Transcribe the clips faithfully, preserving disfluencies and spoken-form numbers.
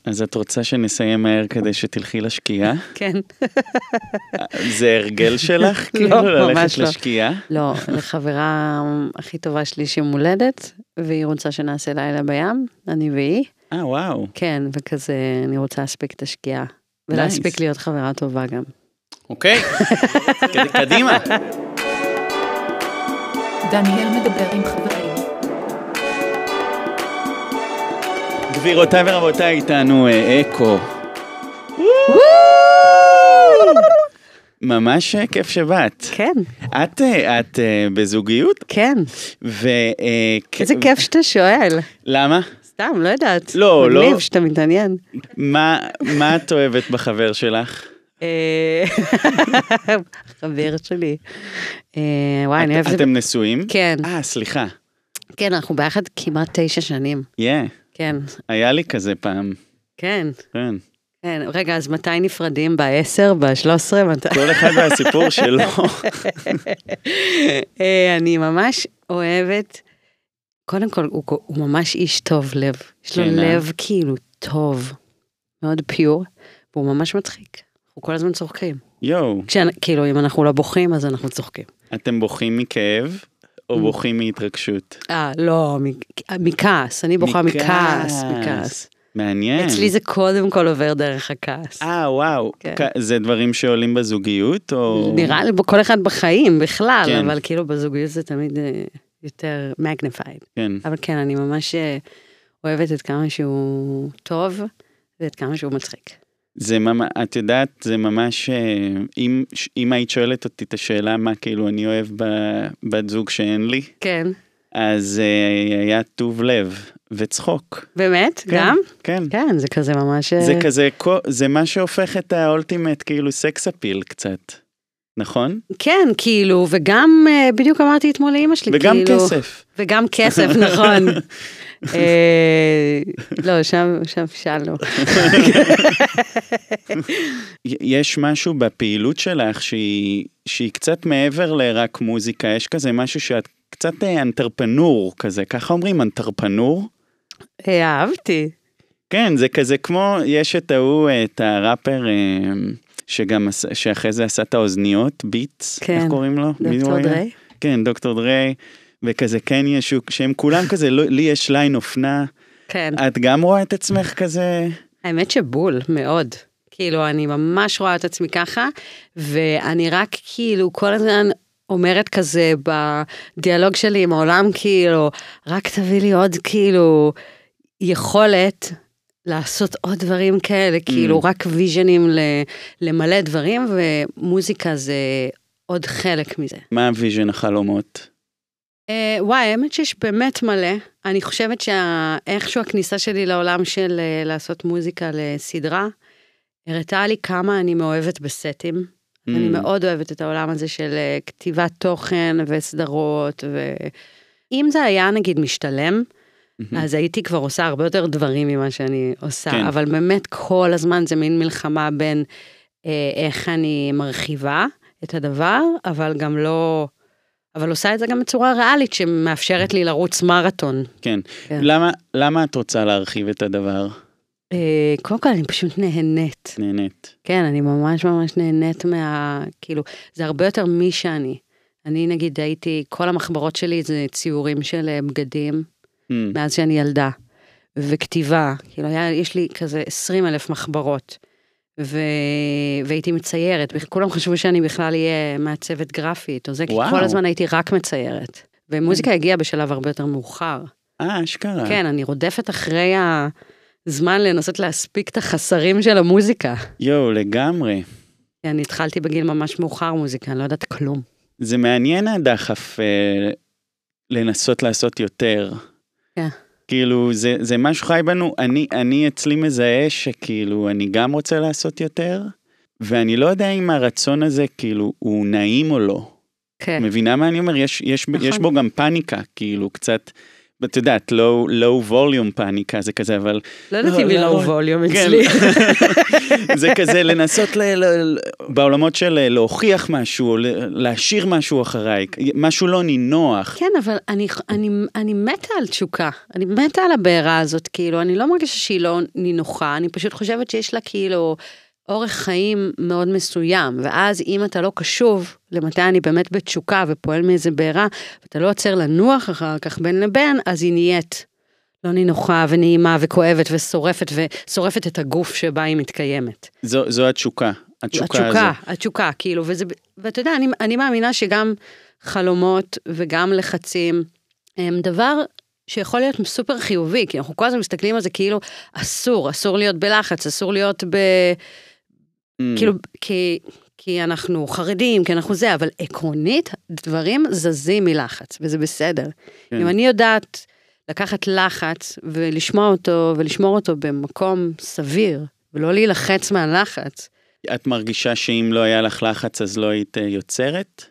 אז את רוצה שנסיים מהר כדי שתלכי לשקיעה? כן. זה הרגל שלך? לא, כאילו ללכת ממש לא. לשקיעה? לא, לחברה הכי טובה שלי שמולדת, והיא רוצה שנעשה לילה בים, אני והיא. אה, וואו. כן, וכזה, אני רוצה להספיק את השקיעה. Nice. ולהספיק להיות חברה טובה גם. אוקיי, קדימה. דניאל מדבר עם חברים. גבירותיי ורבותיי, איתנו אקו. ממש כיף שבאת. כן. את, את בזוגיות? כן. ו... איזה כיף שאתה שואל. למה? סתם, לא יודעת. לא, לא. מגניב שאתה מתעניין. מה, מה את אוהבת בחבר שלך? חבר שלי. וואי, אני אוהבת... אתם נשואים? כן. אה, סליחה. כן, אנחנו ביחד כמעט תשע שנים. כן. כן. היה לי כזה פעם. כן. כן. כן, רגע, אז מתי נפרדים? ב-עשר? ב-שלוש עשרה? כל אחד והסיפור שלו. אני ממש אוהבת, קודם כל, הוא, הוא ממש איש טוב לב. יש לו לב כאילו טוב, מאוד פיור, והוא ממש מצחיק. אנחנו כל הזמן צוחקים. יואו. כאילו, אם אנחנו לא בוכים, אז אנחנו צוחקים. אתם בוכים מכאב, או בוכים מהתרגשות? אה, לא, מכעס. אני בוכה מכעס, מכעס. מעניין. אצלי זה קודם כל עובר דרך הכעס. אה, וואו. זה דברים שעולים בזוגיות, או... נראה לי כל אחד בחיים בכלל, אבל כאילו בזוגיות זה תמיד יותר magnified. כן. אבל כן, אני ממש אוהבת את כמה שהוא טוב, ואת כמה שהוא מצחיק. זה ממש, את יודעת, זה ממש, אם, אם היית שואלת אותי את השאלה, מה כאילו אני אוהב בבת זוג שאין לי, כן. אז היה טוב לב וצחוק. באמת? כן, גם? כן. כן, זה כזה ממש... זה כזה, זה מה שהופך את האולטימט, כאילו סקס אפיל קצת, נכון? כן, כאילו, וגם, בדיוק אמרתי אתמול לאמא שלי, וגם כאילו... כסף. וגם כסף, נכון. לא, שם, שם שאלנו. יש משהו בפעילות שלך שהיא, שהיא קצת מעבר לרק מוזיקה, יש כזה משהו שאת קצת אנטרפנור כזה, ככה אומרים אנטרפנור? אהבתי. כן, זה כזה כמו, יש את ההוא, את הראפר שגם, שאחרי זה עשה את האוזניות, ביטס, כן. איך קוראים לו? דוקטור דרי? כן, דוקטור דרי. וכזה כן ישו, שהם כולם כזה, לא, לי יש ליין אופנה. כן. את גם רואה את עצמך כזה? האמת שבול, מאוד. כאילו, אני ממש רואה את עצמי ככה, ואני רק כאילו כל הזמן אומרת כזה בדיאלוג שלי עם העולם, כאילו, רק תביא לי עוד כאילו יכולת לעשות עוד דברים כאלה, כאילו, רק ויז'נים למלא דברים, ומוזיקה זה עוד חלק מזה. מה הוויז'ן החלומות? Uh, וואי, האמת שיש באמת מלא. אני חושבת שאיכשהו הכניסה שלי לעולם של uh, לעשות מוזיקה לסדרה, הראתה לי כמה אני מאוהבת בסטים. Mm. אני מאוד אוהבת את העולם הזה של uh, כתיבת תוכן וסדרות, ואם זה היה נגיד משתלם, mm-hmm. אז הייתי כבר עושה הרבה יותר דברים ממה שאני עושה, כן. אבל באמת כל הזמן זה מין מלחמה בין uh, איך אני מרחיבה את הדבר, אבל גם לא... אבל עושה את זה גם בצורה ריאלית, שמאפשרת לי לרוץ מרתון. כן. כן. למה, למה את רוצה להרחיב את הדבר? אה, קודם כל, אני פשוט נהנית. נהנית. כן, אני ממש ממש נהנית מה... כאילו, זה הרבה יותר מי שאני. אני נגיד הייתי, כל המחברות שלי זה ציורים של בגדים, mm. מאז שאני ילדה. וכתיבה, כאילו, היה, יש לי כזה עשרים אלף מחברות. ו... והייתי מציירת, כולם חשבו שאני בכלל אהיה מעצבת גרפית, או זה, כי כל הזמן הייתי רק מציירת. ומוזיקה הגיעה בשלב הרבה יותר מאוחר. אה, אשכרה. כן, אני רודפת אחרי הזמן לנסות להספיק את החסרים של המוזיקה. יו, לגמרי. אני התחלתי בגיל ממש מאוחר מוזיקה, אני לא יודעת כלום. זה מעניין הדחף אה, לנסות לעשות יותר. כן. כאילו, זה, זה משהו חי בנו, אני, אני אצלי מזהה שכאילו, אני גם רוצה לעשות יותר, ואני לא יודע אם הרצון הזה, כאילו, הוא נעים או לא. כן. מבינה מה אני אומר? יש, יש, נכון. יש בו גם פאניקה, כאילו, קצת, את יודעת, low volume פאניקה, זה כזה, אבל... לא יודעת אם היא low volume כן. אצלי. זה כזה לנסות ל, ל, בעולמות של להוכיח משהו, להשאיר משהו אחריי, משהו לא נינוח. כן, אבל אני, אני, אני מתה על תשוקה, אני מתה על הבעירה הזאת, כאילו, אני לא מרגישה שהיא לא נינוחה, אני פשוט חושבת שיש לה כאילו אורך חיים מאוד מסוים, ואז אם אתה לא קשוב למתי אני באמת בתשוקה ופועל מאיזה בעירה, ואתה לא עוצר לנוח אחר כך בין לבין, אז היא נהיית לא נינוחה ונעימה וכואבת ושורפת, ושורפת את הגוף שבה היא מתקיימת. זו, זו התשוקה, התשוקה, התשוקה, הזו. התשוקה, כאילו, וזה, ואתה יודע, אני, אני מאמינה שגם חלומות וגם לחצים, הם דבר שיכול להיות סופר חיובי, כי אנחנו כל הזמן מסתכלים על זה כאילו, אסור, אסור להיות בלחץ, אסור להיות ב... Mm. כאילו, כי, כי אנחנו חרדים, כי אנחנו זה, אבל עקרונית, דברים זזים מלחץ, וזה בסדר. כן. אם אני יודעת לקחת לחץ, ולשמוע אותו, ולשמור אותו במקום סביר, ולא להילחץ מהלחץ. את מרגישה שאם לא היה לך לחץ, אז לא היית יוצרת?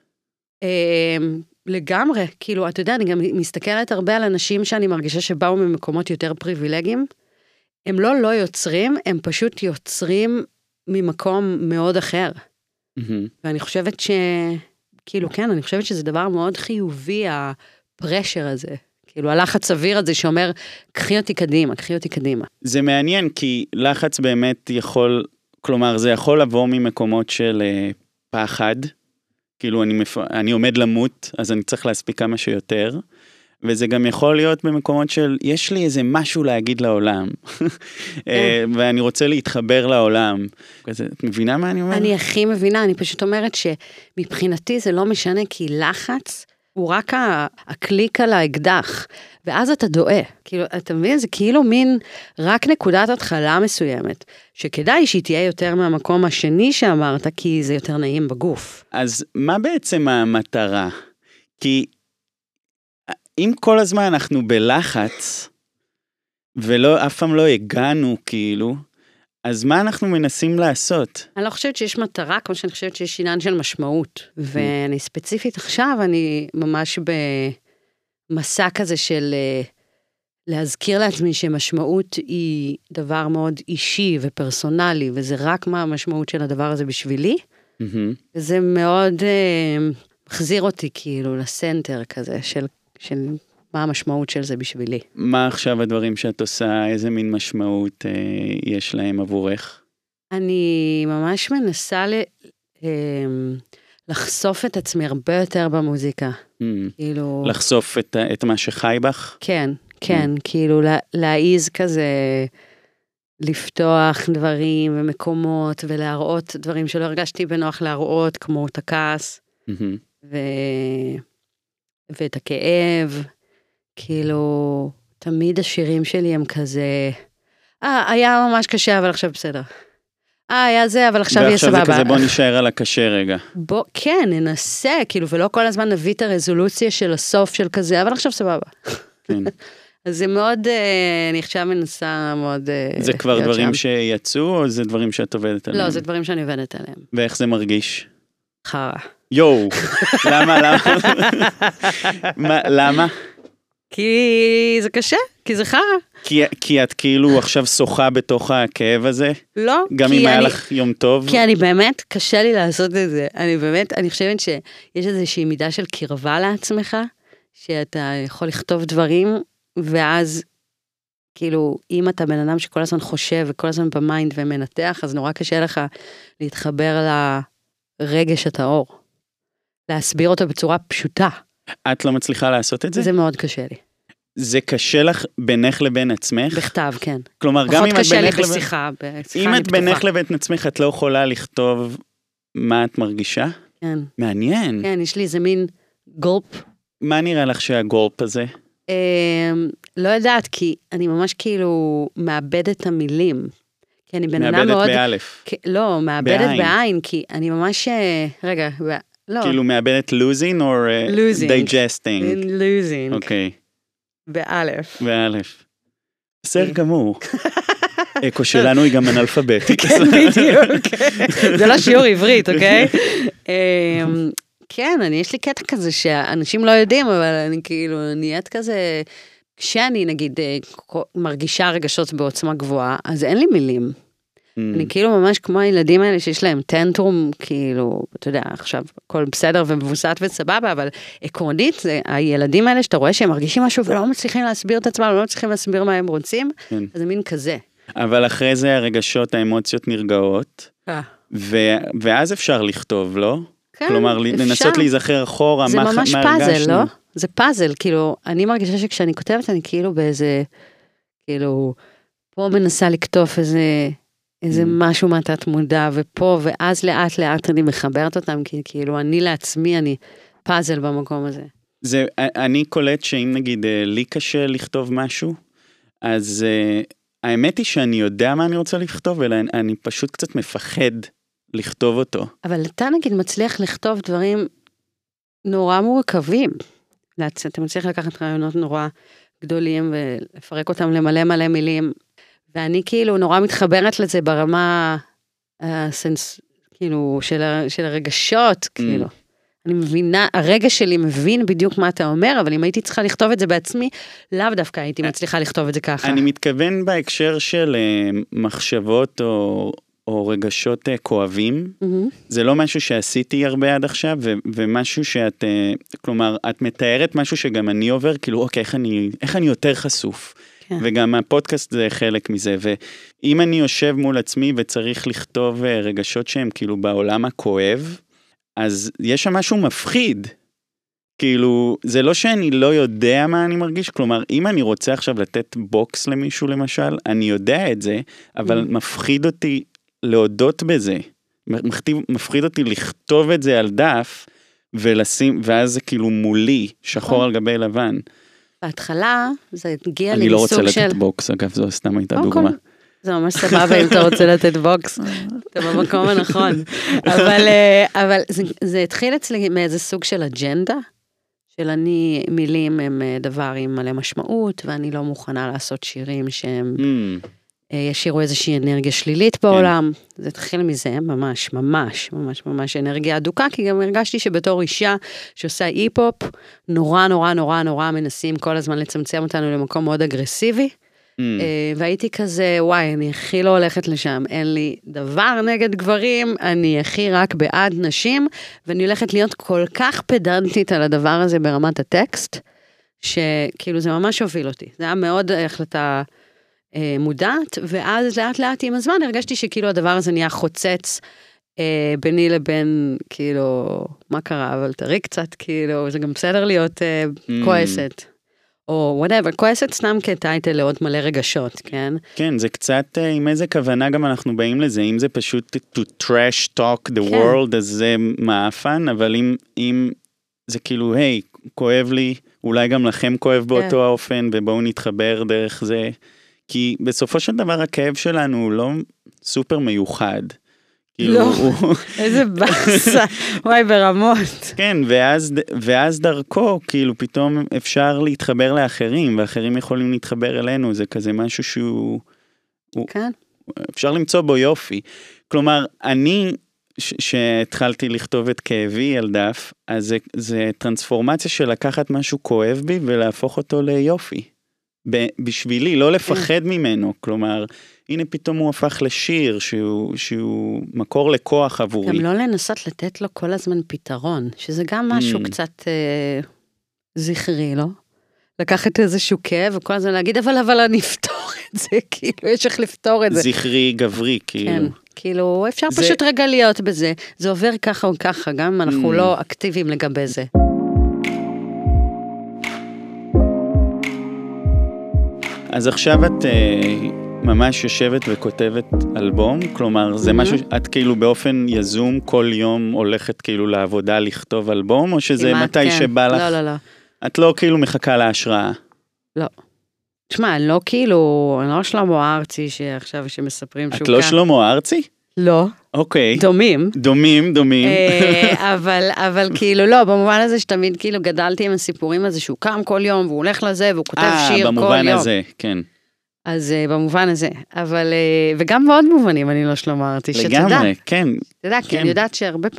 לגמרי, כאילו, אתה יודע, אני גם מסתכלת הרבה על אנשים שאני מרגישה שבאו ממקומות יותר פריבילגיים, הם לא לא יוצרים, הם פשוט יוצרים ממקום מאוד אחר. Mm-hmm. ואני חושבת ש... כאילו, כן, אני חושבת שזה דבר מאוד חיובי, הפרשר הזה. כאילו, הלחץ אוויר הזה שאומר, קחי אותי קדימה, קחי אותי קדימה. זה מעניין, כי לחץ באמת יכול, כלומר, זה יכול לבוא ממקומות של uh, פחד, כאילו, אני, מפ... אני עומד למות, אז אני צריך להספיק כמה שיותר, וזה גם יכול להיות במקומות של, יש לי איזה משהו להגיד לעולם, ואני רוצה להתחבר לעולם. את מבינה מה אני אומרת? אני הכי מבינה, אני פשוט אומרת שמבחינתי זה לא משנה, כי לחץ הוא רק הקליק על האקדח, ואז אתה דועה. כאילו, אתה מבין? זה כאילו מין רק נקודת התחלה מסוימת, שכדאי שהיא תהיה יותר מהמקום השני שאמרת, כי זה יותר נעים בגוף. אז מה בעצם המטרה? כי אם כל הזמן אנחנו בלחץ, ולא, אף פעם לא הגענו כאילו, אז מה אנחנו מנסים לעשות? אני לא חושבת שיש מטרה, כמו שאני חושבת שיש עניין של משמעות, ואני ספציפית עכשיו, אני ממש במסע כזה של להזכיר לעצמי שמשמעות היא דבר מאוד אישי ופרסונלי, וזה רק מה המשמעות של הדבר הזה בשבילי, וזה מאוד מחזיר אותי כאילו לסנטר כזה של... של מה המשמעות של זה בשבילי. מה עכשיו הדברים שאת עושה, איזה מין משמעות אה, יש להם עבורך? אני ממש מנסה ל, אה, לחשוף את עצמי הרבה יותר במוזיקה. Mm. כאילו... לחשוף את, את מה שחי בך? כן, כן, mm. כאילו לה, להעיז כזה, לפתוח דברים ומקומות, ולהראות דברים שלא הרגשתי בנוח להראות, כמו את הכעס, mm-hmm. ו... ואת הכאב, כאילו, תמיד השירים שלי הם כזה, אה, היה ממש קשה, אבל עכשיו בסדר. אה, היה זה, אבל עכשיו יהיה סבבה. ועכשיו זה כזה, בוא נשאר על הקשה רגע. בוא, כן, ננסה, כאילו, ולא כל הזמן נביא את הרזולוציה של הסוף של כזה, אבל עכשיו סבבה. כן. אז זה מאוד, אני עכשיו מנסה מאוד... זה כבר דברים שיצאו, או זה דברים שאת עובדת עליהם? לא, זה דברים שאני עובדת עליהם. ואיך זה מרגיש? חרה. יואו, למה, למה? למה? כי זה קשה, כי זה חרה. כי, כי את כאילו עכשיו שוחה בתוך הכאב הזה? לא. גם אם היה לך יום טוב? כי אני באמת, קשה לי לעשות את זה. אני באמת, אני חושבת שיש איזושהי מידה של קרבה לעצמך, שאתה יכול לכתוב דברים, ואז, כאילו, אם אתה בן אדם שכל הזמן חושב, וכל הזמן במיינד ומנתח, אז נורא קשה לך להתחבר לרגש הטהור. להסביר אותו בצורה פשוטה. את לא מצליחה לעשות את זה? זה מאוד קשה לי. זה קשה לך בינך לבין עצמך? בכתב, כן. כלומר, גם אם את קשה לי בינך לבין... בשיחה, בשיחה אם את בינך לבין עצמך, את לא יכולה לכתוב מה את מרגישה? כן. מעניין. כן, יש לי איזה מין גולפ. מה נראה לך שהגולפ הזה? לא יודעת, כי אני ממש כאילו מאבדת את המילים. כי אני בן אדם מאוד... מאבדת באלף. לא, מאבדת בעין, כי אני ממש... רגע, לא. כאילו מאבדת losing או digesting? losing. אוקיי. באלף. באלף. בסדר גמור. אקו שלנו היא גם אנאלפביתית. כן, בדיוק. זה לא שיעור עברית, אוקיי? כן, יש לי קטע כזה שאנשים לא יודעים, אבל אני כאילו נהיית כזה כשאני, נגיד, מרגישה רגשות בעוצמה גבוהה, אז אין לי מילים. אני כאילו ממש כמו הילדים האלה שיש להם טנטרום, כאילו, אתה יודע, עכשיו הכל בסדר ומבוסת וסבבה, אבל עקרונית, זה הילדים האלה שאתה רואה שהם מרגישים משהו ולא מצליחים להסביר את עצמם, לא מצליחים להסביר מה הם רוצים, אז זה מין כזה. אבל אחרי זה הרגשות, האמוציות נרגעות, ואז אפשר לכתוב, לא? כלומר, לנסות להיזכר אחורה, זה ממש פאזל, לא? זה פאזל, כאילו, אני מרגישה שכשאני כותבת, אני כאילו באיזה, כאילו, פה מנסה לכתוב איזה, איזה משהו מהתת מודע, ופה, ואז לאט לאט אני מחברת אותם, כי כאילו, אני לעצמי, אני פאזל במקום הזה. זה, אני קולט שאם נגיד, לי קשה לכתוב משהו, אז האמת היא שאני יודע מה אני רוצה לכתוב, אלא אני פשוט קצת מפחד לכתוב אותו. אבל אתה נגיד מצליח לכתוב דברים נורא מורכבים. אתה מצליח לקחת רעיונות נורא גדולים ולפרק אותם למלא מלא מילים, ואני כאילו נורא מתחברת לזה ברמה הסנס, כאילו, של, של הרגשות, כאילו. אני מבינה, הרגע שלי מבין בדיוק מה אתה אומר, אבל אם הייתי צריכה לכתוב את זה בעצמי, לאו דווקא הייתי מצליחה לכתוב את זה ככה. אני מתכוון בהקשר של מחשבות או... או רגשות כואבים, mm-hmm. זה לא משהו שעשיתי הרבה עד עכשיו, ו- ומשהו שאת, כלומר, את מתארת משהו שגם אני עובר, כאילו, אוקיי, איך אני, איך אני יותר חשוף? כן. וגם הפודקאסט זה חלק מזה, ואם אני יושב מול עצמי וצריך לכתוב רגשות שהם כאילו בעולם הכואב, אז יש שם משהו מפחיד. כאילו, זה לא שאני לא יודע מה אני מרגיש, כלומר, אם אני רוצה עכשיו לתת בוקס למישהו למשל, אני יודע את זה, אבל mm-hmm. מפחיד אותי להודות בזה, מפחיד אותי לכתוב את זה על דף, ולשים, ואז זה כאילו מולי, שחור על גבי לבן. בהתחלה, זה הגיע לי אני לא רוצה של... לתת בוקס, אגב, זו סתם הייתה דוגמה. זה ממש סבבה אם אתה רוצה לתת בוקס, אתה במקום הנכון. אבל, אבל זה, זה התחיל אצלי מאיזה סוג של אג'נדה, של אני, מילים הם דבר עם מלא משמעות, ואני לא מוכנה לעשות שירים שהם... ישירו איזושהי אנרגיה שלילית בעולם, זה התחיל מזה, ממש, ממש, ממש, ממש אנרגיה אדוקה, כי גם הרגשתי שבתור אישה שעושה אי-פופ, נורא, נורא, נורא, נורא מנסים כל הזמן לצמצם אותנו למקום מאוד אגרסיבי, והייתי כזה, וואי, אני הכי לא הולכת לשם, אין לי דבר נגד גברים, אני הכי רק בעד נשים, ואני הולכת להיות כל כך פדנטית על הדבר הזה ברמת הטקסט, שכאילו זה ממש הוביל אותי, זה היה מאוד החלטה, מודעת, ואז לאט לאט עם הזמן הרגשתי שכאילו הדבר הזה נהיה חוצץ אה, ביני לבין, כאילו, מה קרה, אבל תראי קצת, כאילו, זה גם בסדר להיות אה, mm. כועסת, או whatever, כועסת סתם כטייטל לעוד מלא רגשות, כן? כן, זה קצת, עם איזה כוונה גם אנחנו באים לזה, אם זה פשוט to trash talk the כן. world, אז זה מאפן, אבל אם, אם זה כאילו, היי, כואב לי, אולי גם לכם כואב באותו כן. האופן, ובואו נתחבר דרך זה, כי בסופו של דבר הכאב שלנו הוא לא סופר מיוחד. לא, הוא... איזה בסה, וואי ברמות. כן, ואז, ואז דרכו, כאילו פתאום אפשר להתחבר לאחרים, ואחרים יכולים להתחבר אלינו, זה כזה משהו שהוא... כן. אפשר למצוא בו יופי. כלומר, אני, שהתחלתי לכתוב את כאבי על דף, אז זה, זה טרנספורמציה של לקחת משהו כואב בי, ולהפוך אותו ליופי. בשבילי, לא לפחד ממנו, כלומר, הנה פתאום הוא הפך לשיר, שהוא, שהוא מקור לכוח עבורי. גם לא לנסות לתת לו כל הזמן פתרון, שזה גם משהו קצת אה, זכרי, לא? לקחת איזשהו כאב, וכל הזמן להגיד, אבל אבל אני אפתור את זה, כאילו, יש איך לפתור את זה. זכרי גברי, כאילו. כן, כאילו, אפשר זה... פשוט רגע להיות בזה, זה עובר ככה או ככה, גם אם אנחנו לא אקטיביים לגבי זה. אז עכשיו את uh, ממש יושבת וכותבת אלבום, כלומר זה mm-hmm. משהו, את כאילו באופן יזום כל יום הולכת כאילו לעבודה לכתוב אלבום, או שזה מתי כן. שבא לך? לא, לא, לא. את לא כאילו מחכה להשראה? לא. תשמע, אני לא כאילו, אני לא שלמה ארצי שעכשיו שמספרים שהוא כאן. את לא שלמה ארצי? לא. אוקיי. דומים. דומים, דומים. אבל, אבל כאילו לא, במובן הזה שתמיד כאילו גדלתי עם הסיפורים הזה שהוא קם כל יום, והוא הולך לזה, והוא כותב שיר כל יום. במובן הזה, כן. אז במובן הזה, אבל, וגם בעוד מובנים אני לא שלמה ארצי, שתדע. לגמרי, כן. תדע, כי אני יודעת שהרבה פעמים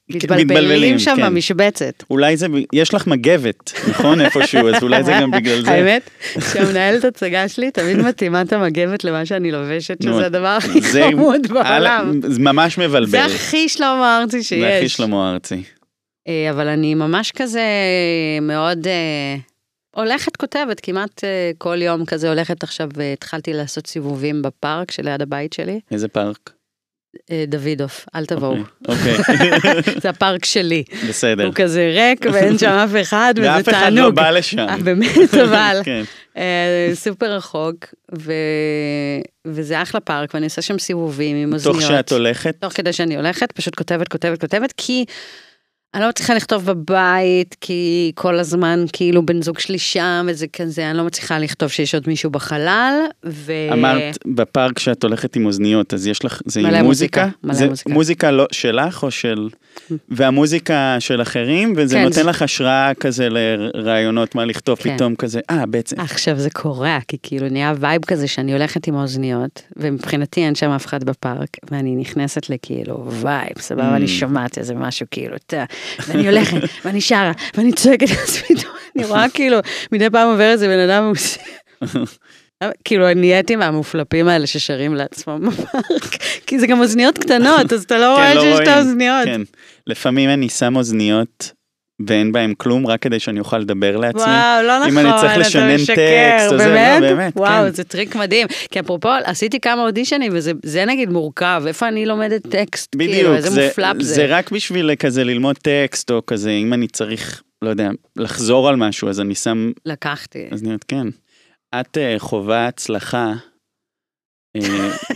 מתבלבלים שם כן. במשבצת. אולי זה, יש לך מגבת, נכון? איפשהו, אז אולי זה גם בגלל זה. האמת, כשהמנהלת הצגה שלי, תמיד מתאימה את המגבת למה שאני לובשת, שזה הדבר הכי חמוד בעולם. זה ממש מבלבל. זה הכי שלמה ארצי שיש. זה הכי שלמה ארצי. אבל אני ממש כזה מאוד הולכת כותבת, כמעט כל יום כזה הולכת עכשיו, והתחלתי לעשות סיבובים בפארק שליד הבית שלי. איזה פארק? דוידוף, אל תבואו. אוקיי. זה הפארק שלי. בסדר. הוא כזה ריק ואין שם אף אחד, וזה תענוג. ואף אחד לא בא לשם. באמת, אבל. סופר רחוק, וזה אחלה פארק, ואני עושה שם סיבובים עם אוזניות. תוך שאת הולכת? תוך כדי שאני הולכת, פשוט כותבת, כותבת, כותבת, כי אני לא צריכה לכתוב בבית, כי כל הזמן כאילו בן זוג שלי שם, וזה כזה, אני לא מצליחה לכתוב שיש עוד מישהו בחלל, ו... אמרת בפארק שאת הולכת עם אוזניות, אז יש לך, זה עם מלא מוזיקה? מוזיקה, מלא זה מוזיקה. מוזיקה לא שלך או של... והמוזיקה של אחרים, וזה כן, נותן זה... לך השראה כזה לרעיונות, מה לכתוב כן. פתאום כזה, אה, בעצם. עכשיו זה קורה, כי כאילו נהיה וייב כזה שאני הולכת עם האוזניות, ומבחינתי אין שם אף אחד בפארק, ואני נכנסת לכאילו וייב, סבבה, אני שומעת איזה משהו כאילו, ואני הולכת, ואני שרה, ואני צועקת לעצמי, אני רואה כאילו, מדי פעם עובר איזה בן אדם, כאילו נהייתי מהמופלפים האלה ששרים לעצמם בפארק, כי זה גם אוזניות קטנות, אז אתה לא רואה שיש את האוזניות. כן, לפעמים אני שם אוזניות, ואין בהם כלום, רק כדי שאני אוכל לדבר לעצמי. וואו, לא נכון, אם אני צריך לשנן טקסט, באמת? לא, באמת, וואו, כן. זה טריק מדהים. כי אפרופו, עשיתי כמה אודישנים, וזה נגיד מורכב, איפה אני לומדת טקסט? בדיוק, כאילו, איזה זה, מופלפ זה. זה רק בשביל כזה ללמוד טקסט, או כזה, אם אני צריך, לא יודע, לחזור על משהו, אז אני שם... לקחתי. אז נראה, כן. את uh, חובה הצלחה. זה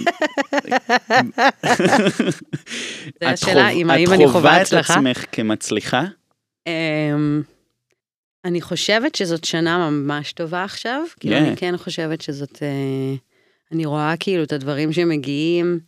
השאלה, אם האם אני חובה הצלחה? את חובה את עצמך כמצליחה? אני חושבת שזאת שנה ממש טובה עכשיו, כאילו אני כן חושבת שזאת, אני רואה כאילו את הדברים שמגיעים,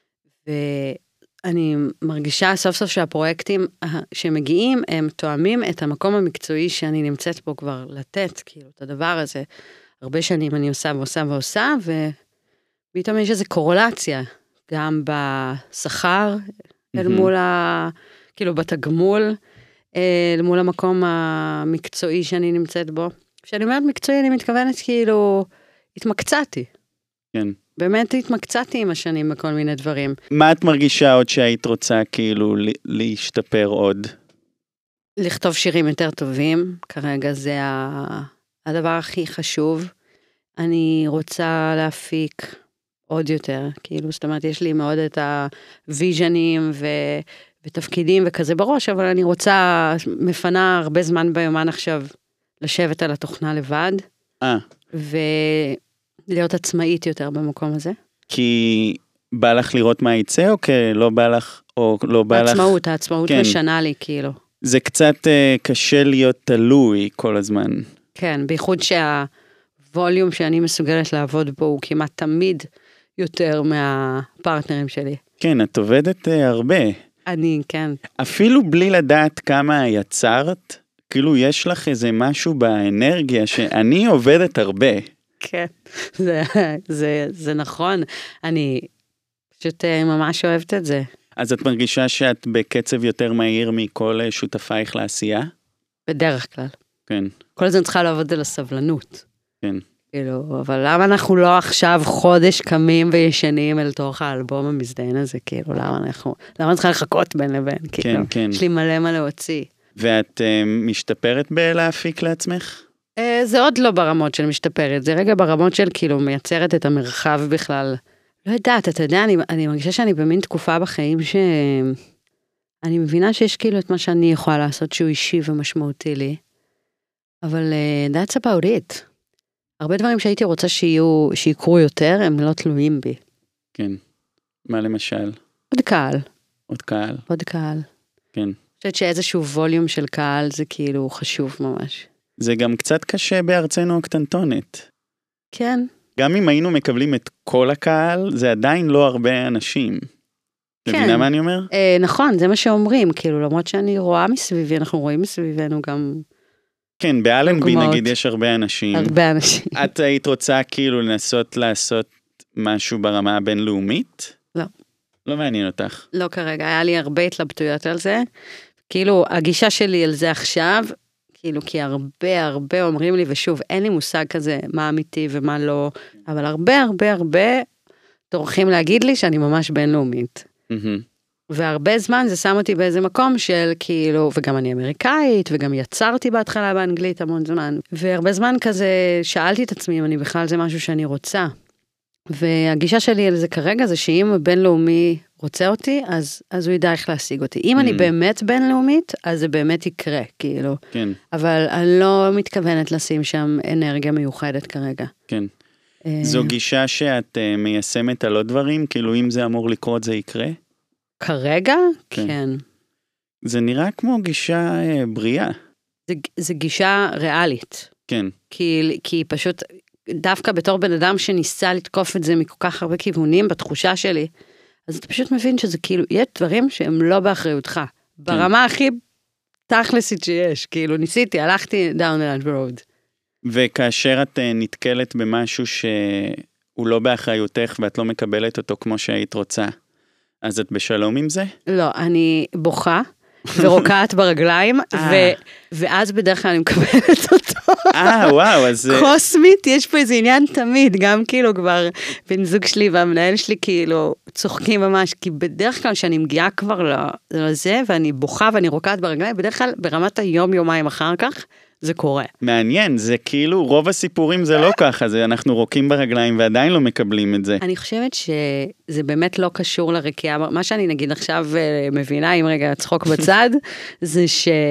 ואני מרגישה סוף סוף שהפרויקטים שמגיעים, הם תואמים את המקום המקצועי שאני נמצאת פה כבר לתת, כאילו את הדבר הזה. הרבה שנים אני עושה ועושה ועושה, ופתאום יש איזו קורולציה, גם בשכר, אל מול ה... כאילו בתגמול, אל מול המקום המקצועי שאני נמצאת בו. כשאני אומרת מקצועי, אני מתכוונת כאילו, התמקצעתי. כן. באמת התמקצעתי עם השנים בכל מיני דברים. מה את מרגישה עוד שהיית רוצה כאילו להשתפר עוד? לכתוב שירים יותר טובים, כרגע זה הדבר הכי חשוב. אני רוצה להפיק עוד יותר, כאילו, זאת אומרת, יש לי מאוד את הוויז'נים ו... ותפקידים וכזה בראש, אבל אני רוצה, מפנה הרבה זמן ביומן עכשיו, לשבת על התוכנה לבד, אה. ולהיות עצמאית יותר במקום הזה. כי בא לך לראות מה יצא, או לא בא לך, או לא בא לך... העצמאות, העצמאות כן. משנה לי, כאילו. זה קצת uh, קשה להיות תלוי כל הזמן. כן, בייחוד שהווליום שאני מסוגלת לעבוד בו, הוא כמעט תמיד יותר מהפרטנרים שלי. כן, את עובדת uh, הרבה. אני, כן. אפילו בלי לדעת כמה יצרת, כאילו יש לך איזה משהו באנרגיה שאני עובדת הרבה. כן, זה, זה, זה נכון. אני פשוט ממש אוהבת את זה. אז את מרגישה שאת בקצב יותר מהיר מכל שותפייך לעשייה? בדרך כלל. כן. כל הזמן צריכה לעבוד על הסבלנות. כן. כאילו, אבל למה אנחנו לא עכשיו חודש קמים וישנים אל תוך האלבום המזדיין הזה, כאילו, למה אנחנו, למה אני צריכה לחכות בין לבין, כאילו, כן, כן. יש לי מלא מלא הוציא. ואת uh, משתפרת בלהפיק לעצמך? Uh, זה עוד לא ברמות של משתפרת, זה רגע ברמות של כאילו מייצרת את המרחב בכלל. לא יודעת, אתה יודע, אני, אני מרגישה שאני במין תקופה בחיים שאני מבינה שיש כאילו את מה שאני יכולה לעשות שהוא אישי ומשמעותי לי, אבל uh, that's about it. הרבה דברים שהייתי רוצה שיהיו, שיקרו יותר, הם לא תלויים בי. כן. מה למשל? עוד קהל. עוד קהל. עוד קהל. כן. אני חושבת שאיזשהו ווליום של קהל זה כאילו חשוב ממש. זה גם קצת קשה בארצנו הקטנטונת. כן. גם אם היינו מקבלים את כל הקהל, זה עדיין לא הרבה אנשים. כן. מבינה מה אני אומר? אה, נכון, זה מה שאומרים, כאילו, למרות שאני רואה מסביבי, אנחנו רואים מסביבנו גם... כן, באלנבי נגיד יש הרבה אנשים. הרבה אנשים. את היית רוצה כאילו לנסות לעשות משהו ברמה הבינלאומית? לא. לא מעניין אותך. לא כרגע, היה לי הרבה התלבטויות על זה. כאילו, הגישה שלי על זה עכשיו, כאילו, כי הרבה הרבה אומרים לי, ושוב, אין לי מושג כזה מה אמיתי ומה לא, אבל הרבה הרבה הרבה טורחים להגיד לי שאני ממש בינלאומית. והרבה זמן זה שם אותי באיזה מקום של כאילו, וגם אני אמריקאית, וגם יצרתי בהתחלה באנגלית המון זמן, והרבה זמן כזה שאלתי את עצמי אם אני בכלל זה משהו שאני רוצה. והגישה שלי על זה כרגע זה שאם הבינלאומי רוצה אותי, אז, אז הוא ידע איך להשיג אותי. אם mm. אני באמת בינלאומית, אז זה באמת יקרה, כאילו. כן. אבל אני לא מתכוונת לשים שם אנרגיה מיוחדת כרגע. כן. זו גישה שאת uh, מיישמת על עוד דברים? כאילו אם זה אמור לקרות זה יקרה? כרגע? כן. כן. זה נראה כמו גישה uh, בריאה. זה, זה גישה ריאלית. כן. כי, כי פשוט... דווקא בתור בן אדם שניסה לתקוף את זה מכל כך הרבה כיוונים בתחושה שלי, אז אתה פשוט מבין שזה כאילו, יש דברים שהם לא באחריותך, ברמה הכי תכלסית שיש, כאילו ניסיתי, הלכתי down that road. וכאשר את נתקלת במשהו שהוא לא באחריותך ואת לא מקבלת אותו כמו שהיית רוצה, אז את בשלום עם זה? לא, אני בוכה. ורוקעת ברגליים, ואז בדרך כלל אני מקבלת אותו. אה, וואו, אז... קוסמית, יש פה איזה עניין תמיד, גם כאילו כבר בן זוג שלי והמנהל שלי כאילו צוחקים ממש, כי בדרך כלל שאני מגיעה כבר לזה, ואני בוכה ואני רוקעת ברגליים, בדרך כלל ברמת היום יומיים אחר כך, זה קורה. מעניין, זה כאילו, רוב הסיפורים זה לא ככה, זה אנחנו רוקים ברגליים ועדיין לא מקבלים את זה. אני חושבת שזה באמת לא קשור לרקיעה, מה שאני נגיד עכשיו מבינה, אם רגע צחוק בצד, זה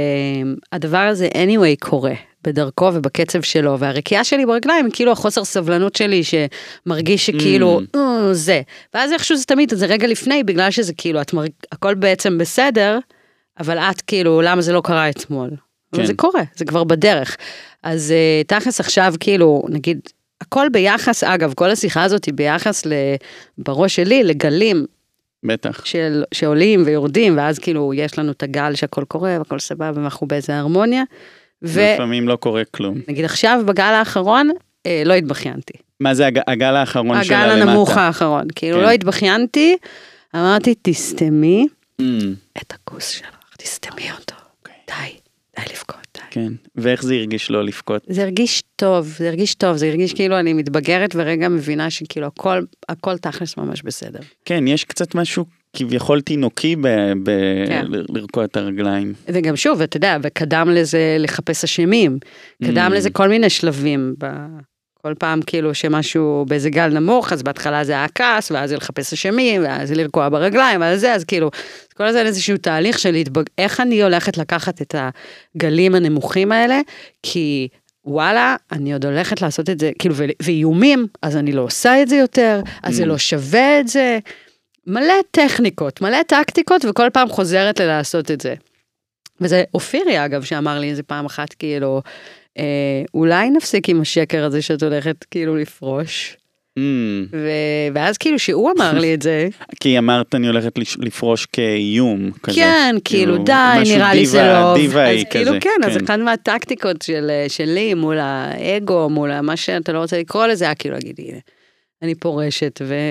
שהדבר הזה anyway קורה, בדרכו ובקצב שלו, והרקיעה שלי ברגליים, כאילו החוסר סבלנות שלי, שמרגיש שכאילו, זה, ואז איכשהו זה תמיד, זה רגע לפני, בגלל שזה כאילו, הכל בעצם בסדר, אבל את כאילו, למה זה לא קרה אתמול? אבל זה קורה, זה כבר בדרך. אז תכלס עכשיו כאילו, נגיד, הכל ביחס, אגב, כל השיחה הזאת היא ביחס בראש שלי, לגלים. בטח. של, שעולים ויורדים, ואז כאילו יש לנו את הגל שהכל קורה, והכל סבבה, ואנחנו באיזה הרמוניה. לפעמים לא קורה כלום. נגיד עכשיו, בגל האחרון, אה, לא התבכיינתי. מה זה הג, הגל האחרון שלה למטה? הגל הנמוך האחרון. כאילו כן. לא התבכיינתי, אמרתי, תסתמי mm. את הכוס שלך, תסתמי אותו. Okay. די. די לבכות, די. כן, ואיך זה הרגיש לא לבכות? זה הרגיש טוב, זה הרגיש טוב, זה הרגיש כאילו אני מתבגרת ורגע מבינה שכאילו הכל, הכל תכלס ממש בסדר. כן, יש קצת משהו כביכול תינוקי ב- ב- כן. לרקוע את הרגליים. וגם שוב, אתה יודע, וקדם לזה לחפש אשמים, קדם mm. לזה כל מיני שלבים ב... כל פעם כאילו שמשהו באיזה גל נמוך, אז בהתחלה זה היה כעס, ואז זה לחפש אשמים, ואז זה לרקוע ברגליים, ואז זה, אז כאילו, כל זה איזשהו תהליך של להתבג... איך אני הולכת לקחת את הגלים הנמוכים האלה, כי וואלה, אני עוד הולכת לעשות את זה, כאילו, ו... ואיומים, אז אני לא עושה את זה יותר, אז mm. זה לא שווה את זה, מלא טכניקות, מלא טקטיקות, וכל פעם חוזרת לעשות את זה. וזה אופירי, אגב, שאמר לי איזה פעם אחת, כאילו, אה, אולי נפסיק עם השקר הזה שאת הולכת כאילו לפרוש. Mm. ו... ואז כאילו שהוא אמר לי את זה. כי אמרת אני הולכת לפרוש כאיום כזה. כן, כאילו, כאילו די, נראה לי זה לא. דיבה אז כזה. כאילו כן, כן, אז אחד מהטקטיקות של, שלי מול האגו, מול מה שאתה לא רוצה לקרוא לזה, היה כאילו להגיד, הנה, אני פורשת ו...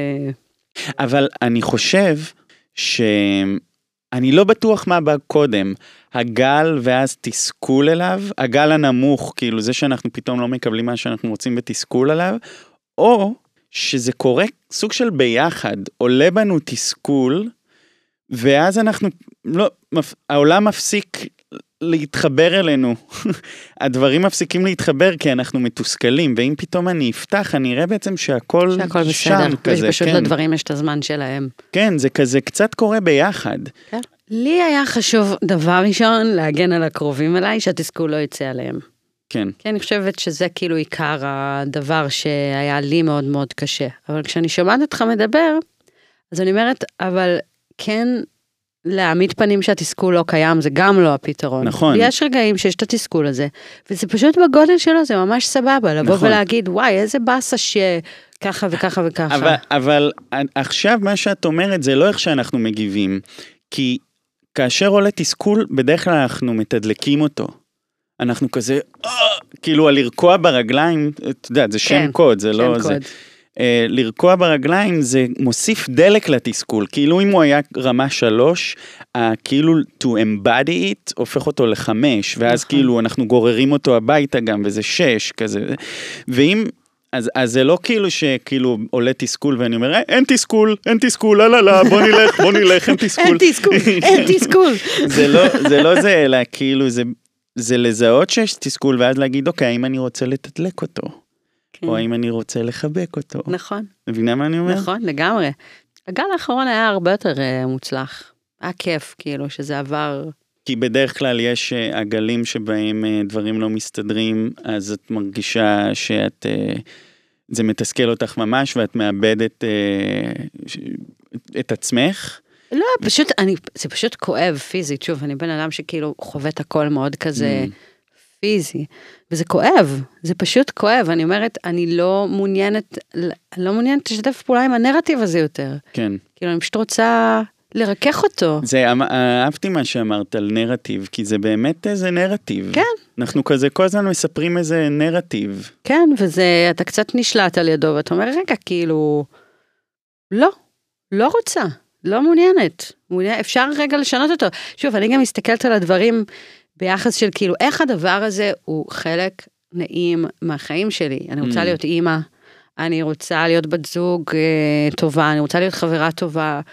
אבל אני חושב שאני לא בטוח מה בא קודם. הגל ואז תסכול אליו, הגל הנמוך, כאילו זה שאנחנו פתאום לא מקבלים מה שאנחנו רוצים ותסכול עליו, או שזה קורה סוג של ביחד, עולה בנו תסכול, ואז אנחנו, לא, העולם מפסיק להתחבר אלינו, הדברים מפסיקים להתחבר כי אנחנו מתוסכלים, ואם פתאום אני אפתח, אני אראה בעצם שהכל, שהכל שם בסדר, כזה. ושפשוט כן. לדברים יש את הזמן שלהם. כן, זה כזה קצת קורה ביחד. כן. לי היה חשוב דבר ראשון להגן על הקרובים אליי, שהתסכול לא יצא עליהם. כן. כי אני חושבת שזה כאילו עיקר הדבר שהיה לי מאוד מאוד קשה. אבל כשאני שומעת אותך מדבר, אז אני אומרת, אבל כן להעמיד פנים שהתסכול לא קיים, זה גם לא הפתרון. נכון. ויש רגעים שיש את התסכול הזה, וזה פשוט בגודל שלו, זה ממש סבבה, לבוא נכון. ולהגיד, וואי, איזה בסה שככה וככה וככה. אבל, אבל עכשיו מה שאת אומרת, זה לא איך שאנחנו מגיבים, כי כאשר עולה תסכול, בדרך כלל אנחנו מתדלקים אותו. אנחנו כזה, כאילו על לרקוע ברגליים, אתה יודע, זה שם קוד, זה לא זה. אה, לרקוע ברגליים זה מוסיף דלק לתסכול, כאילו אם הוא היה רמה שלוש, אה, כאילו to embody it, הופך אותו לחמש, ואז נכון. כאילו אנחנו גוררים אותו הביתה גם, וזה שש כזה, ואם... אז, אז זה לא כאילו שכאילו עולה תסכול ואני אומר, אין תסכול, אין תסכול, לא, לא, לא, בוא נלך, בוא נלך, אין תסכול. אין תסכול, אין תסכול. זה לא, זה לא זה, אלא כאילו זה, זה לזהות שיש תסכול, ואז להגיד, אוקיי, האם אני רוצה לתדלק אותו? כן. או האם אני רוצה לחבק אותו? נכון, מבינה מה אני אומר? נכון, לגמרי. הגל האחרון היה הרבה יותר uh, מוצלח. היה כיף, כאילו, שזה עבר... כי בדרך כלל יש uh, עגלים שבהם uh, דברים לא מסתדרים, אז את מרגישה שאת... Uh, זה מתסכל אותך ממש, ואת מאבדת uh, ש... את עצמך. לא, פשוט, אני, זה פשוט כואב פיזית. שוב, אני בן אדם שכאילו חווה את הכל מאוד כזה mm. פיזי, וזה כואב, זה פשוט כואב. אני אומרת, אני לא מעוניינת, לא מעוניינת לשתף פעולה עם הנרטיב הזה יותר. כן. כאילו, אני פשוט רוצה לרכך אותו. זה, אהבתי מה שאמרת על נרטיב, כי זה באמת איזה נרטיב. כן. אנחנו כזה, כל הזמן מספרים איזה נרטיב. כן, וזה, אתה קצת נשלט על ידו, ואתה אומר, רגע, כאילו, לא, לא רוצה. לא מעוניינת, מעוניינת, אפשר רגע לשנות אותו. שוב, אני גם מסתכלת על הדברים ביחס של כאילו, איך הדבר הזה הוא חלק נעים מהחיים שלי. אני רוצה Mm. להיות אימא, אני רוצה להיות בת זוג אה, טובה, אני רוצה להיות חברה טובה.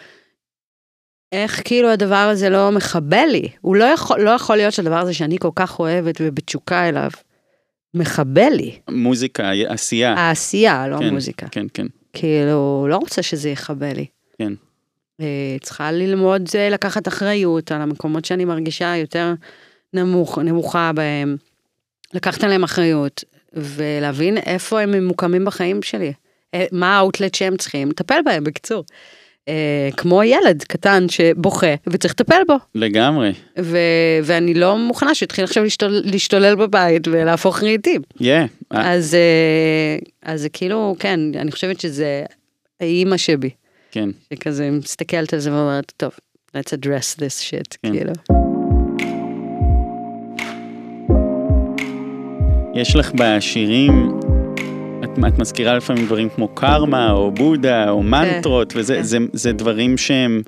איך כאילו הדבר הזה לא מחבל לי? הוא לא יכול, לא יכול להיות שהדבר הזה שאני כל כך אוהבת ובתשוקה אליו, מחבל לי. מוזיקה, עשייה. העשייה, לא כן, המוזיקה. כן, כן. כאילו, לא רוצה שזה יחבל לי. כן. צריכה ללמוד לקחת אחריות על המקומות שאני מרגישה יותר נמוך, נמוכה בהם, לקחת עליהם אחריות, ולהבין איפה הם ממוקמים בחיים שלי, מה האוטלט שהם צריכים, לטפל בהם בקיצור. כמו ילד קטן שבוכה וצריך לטפל בו. לגמרי. ו- ואני לא מוכנה שתתחיל עכשיו להשתול, להשתולל בבית ולהפוך רהיטים. כן. Yeah. אז, אז זה כאילו, כן, אני חושבת שזה האמא שבי. כן. שכזה מסתכלת על זה ואומרת, טוב, let's address this shit, כן. כאילו. יש לך בשירים, את, את מזכירה לפעמים דברים כמו קרמה, או בודה, או מנטרות, וזה כן. זה, זה דברים שהם,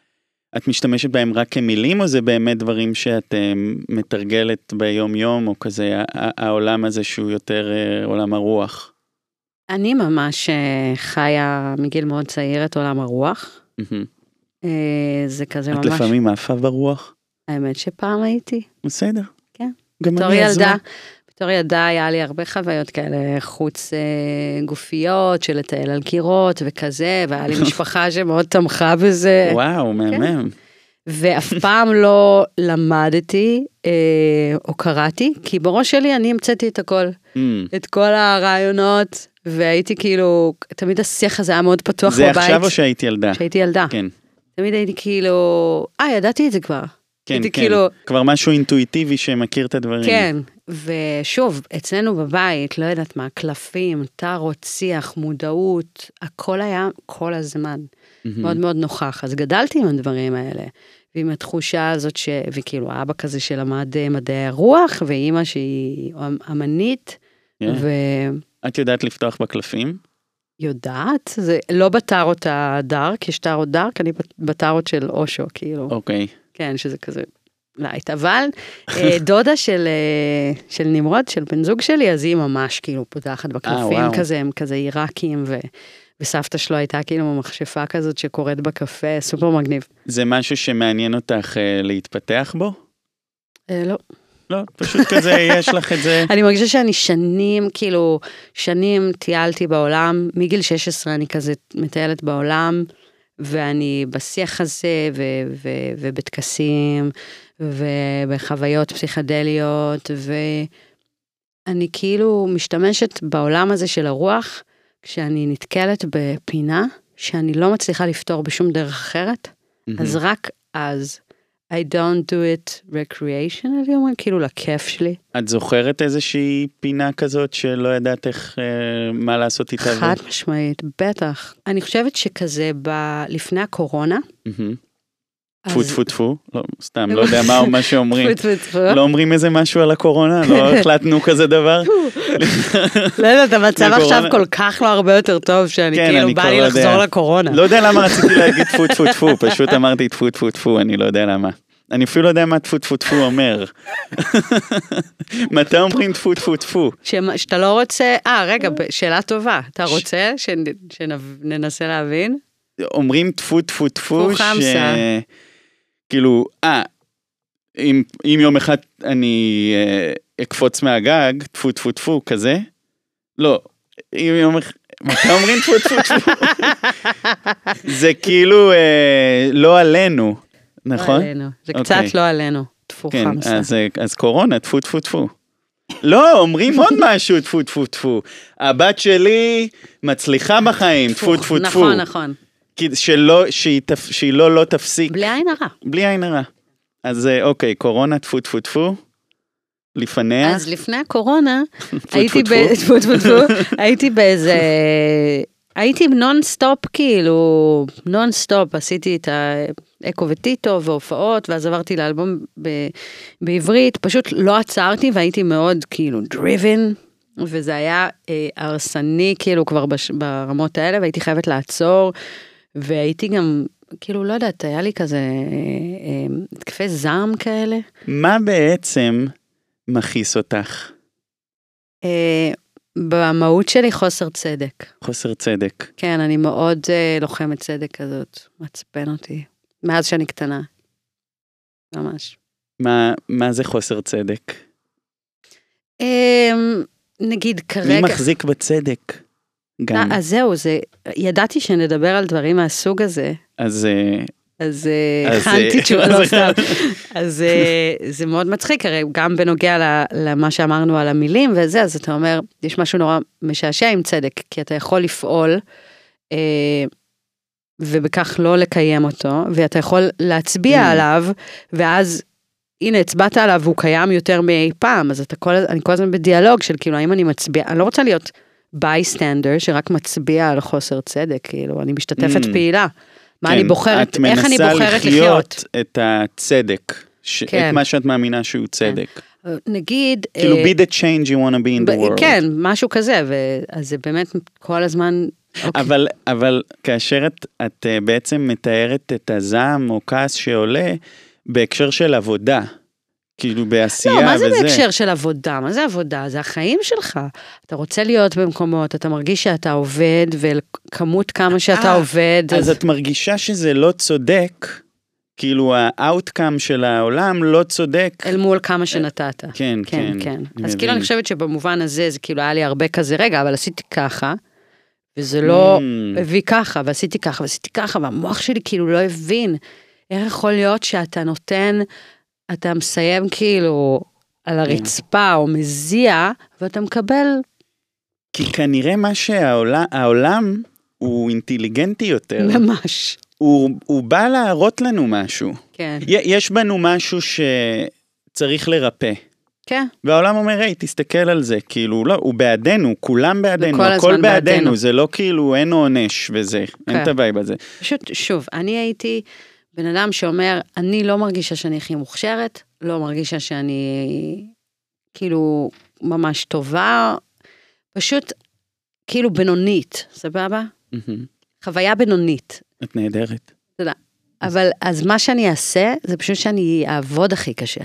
את משתמשת בהם רק כמילים, או זה באמת דברים שאת um, מתרגלת ביום יום, או כזה, העולם הזה שהוא יותר uh, עולם הרוח? אני ממש חיה מגיל מאוד צעיר את עולם הרוח. Mm-hmm. זה כזה את ממש... את לפעמים עפה ברוח? האמת שפעם הייתי. בסדר. כן. גם בתור אני ילדה, הזמן. בתור ילדה היה לי הרבה חוויות כאלה, חוץ אה, גופיות, של לטייל על קירות וכזה, והיה לי משפחה שמאוד תמכה בזה. וואו, מהמם. ואף פעם לא למדתי אה, או קראתי, כי בראש שלי אני המצאתי את הכל. Mm. את כל הרעיונות, והייתי כאילו, תמיד השיח הזה היה מאוד פתוח זה בבית. זה עכשיו או שהייתי ילדה? שהייתי ילדה. כן. תמיד הייתי כאילו, אה, ידעתי את זה כבר. כן, הייתי כן. כאילו, כבר משהו אינטואיטיבי שמכיר את הדברים. כן, ושוב, אצלנו בבית, לא יודעת מה, קלפים, טארות, שיח, מודעות, הכל היה כל הזמן. Mm-hmm. מאוד מאוד נוכח. אז גדלתי עם הדברים האלה. ועם התחושה הזאת ש... וכאילו, האבא כזה שלמד מדעי הרוח, ואימא שהיא אמנית, Yeah. ו... את יודעת לפתוח בקלפים? יודעת, זה לא בטארות הדארק, יש טארות דארק, אני בטארות של אושו, כאילו. אוקיי. Okay. כן, שזה כזה לייט, אבל דודה של, של נמרוד, של בן זוג שלי, אז היא ממש כאילו פותחת בקלפים אה, כזה, הם כזה עיראקים, ו... וסבתא שלו הייתה כאילו מכשפה כזאת שקורית בקפה, סופר מגניב. זה משהו שמעניין אותך אה, להתפתח בו? אה, לא. לא, פשוט כזה יש לך את זה. אני מרגישה שאני שנים, כאילו, שנים טיילתי בעולם, מגיל שש עשרה אני כזה מטיילת בעולם, ואני בשיח הזה, ו- ו- ובטקסים, ובחוויות פסיכדליות, ואני כאילו משתמשת בעולם הזה של הרוח, כשאני נתקלת בפינה, שאני לא מצליחה לפתור בשום דרך אחרת, אז רק אז, I don't do it recreationally, כאילו לכיף שלי. את זוכרת איזושהי פינה כזאת שלא ידעת איך, אה, מה לעשות איתה? חד משמעית, בטח. אני חושבת שכזה ב... לפני הקורונה, טפו טפו טפו, לא, סתם, לא יודע מה, מה שאומרים. טפו טפו טפו. לא אומרים איזה משהו על הקורונה? לא החלטנו כזה דבר? לא יודעת, המצב עכשיו כל כך לא הרבה יותר טוב, שאני כאילו בא לי לחזור לקורונה. לא יודע למה רציתי להגיד טפו טפו טפו, פשוט אמרתי טפו טפו טפו, אני לא יודע למה. אני אפילו לא יודע מה טפו טפו טפו אומר. מתי אומרים טפו טפו טפו? שאתה לא רוצה, אה רגע, שאלה טובה, אתה רוצה שננסה להבין? אומרים טפו טפו טפו, טפו חמסה. כאילו, אה, אם, אם יום אחד אני אה, אקפוץ מהגג, טפו טפו טפו, כזה? לא, אם יום אחד, מתי אומרים טפו טפו טפו? זה כאילו אה, לא עלינו, נכון? לא עלינו, זה okay. קצת לא עלינו, טפו כן, חמסה. אז, אז קורונה, טפו טפו טפו. לא, אומרים עוד משהו, טפו טפו טפו. הבת שלי מצליחה בחיים, טפו טפו טפו. נכון, נכון. שלא, שהיא, שהיא לא, לא תפסיק. בלי עין הרע. בלי עין הרע. אז אוקיי, קורונה, טפו טפו טפו, לפניה. אז לפני הקורונה, הייתי ב... טפו טפו טפו, הייתי באיזה... הייתי נון סטופ, כאילו, נון סטופ, עשיתי את האקו וטיטו והופעות, ואז עברתי לאלבום ב... בעברית, פשוט לא עצרתי, והייתי מאוד, כאילו, driven, וזה היה אה, הרסני, כאילו, כבר בש... ברמות האלה, והייתי חייבת לעצור, והייתי גם, כאילו, לא יודעת, היה לי כזה התקפי אה, זעם כאלה. מה בעצם מכעיס אותך? אה, במהות שלי חוסר צדק. חוסר צדק. כן, אני מאוד אה, לוחמת צדק כזאת, מצפן אותי, מאז שאני קטנה. ממש. מה, מה זה חוסר צדק? אה, נגיד כרגע... מי מחזיק בצדק? גם. אז זהו, זה, ידעתי שנדבר על דברים מהסוג הזה. אז... אז הכנתי תשובה, לא סתם. אז זה מאוד מצחיק, הרי גם בנוגע למה שאמרנו על המילים וזה, אז אתה אומר, יש משהו נורא משעשע עם צדק, כי אתה יכול לפעול, ובכך לא לקיים אותו, ואתה יכול להצביע עליו, ואז, הנה, הצבעת עליו, והוא קיים יותר מאי פעם, אז אני כל הזמן בדיאלוג של כאילו, האם אני מצביע, אני לא רוצה להיות bystander, שרק מצביע על חוסר צדק, כאילו, אני משתתפת פעילה. מה אני בוחרת, איך אני בוחרת לחיות. את מנסה לחיות את הצדק, את מה שאת מאמינה שהוא צדק. נגיד... כאילו, be the change you want to be in the world. כן, משהו כזה, אז זה באמת כל הזמן... אבל, אבל כאשר את, את בעצם מתארת את הזעם או כעס שעולה, בהקשר של עבודה, כאילו בעשייה וזה. לא, מה זה בהקשר של עבודה? מה זה עבודה? זה החיים שלך. אתה רוצה להיות במקומות, אתה מרגיש שאתה עובד, וכמות כמה שאתה עובד. אז את מרגישה שזה לא צודק, כאילו האוטקאם של העולם לא צודק. אל מול כמה שנתת. כן, כן. כן. אז כאילו אני חושבת שבמובן הזה, זה כאילו היה לי הרבה כזה, רגע, אבל עשיתי ככה, וזה לא הביא ככה, ועשיתי ככה, ועשיתי ככה, והמוח שלי כאילו לא הבין, איך יכול להיות שאתה נותן... אתה מסיים כאילו על הרצפה או מזיע, ואתה מקבל... כי כנראה מה שהעולם העולם הוא אינטליגנטי יותר. ממש. הוא, הוא בא להראות לנו משהו. כן. יש בנו משהו שצריך לרפא. כן. והעולם אומר, היי, תסתכל על זה, כאילו, לא, הוא בעדנו, כולם בעדנו, הכל בעדנו, בעדנו, זה לא כאילו אין עונש וזה, כן. אין תוואי בזה. פשוט, שוב, אני הייתי... בן אדם שאומר, אני לא מרגישה שאני הכי מוכשרת, לא מרגישה שאני כאילו ממש טובה, פשוט כאילו בינונית, סבבה? חוויה בינונית. את נהדרת. תודה. אבל אז מה שאני אעשה, זה פשוט שאני אעבוד הכי קשה.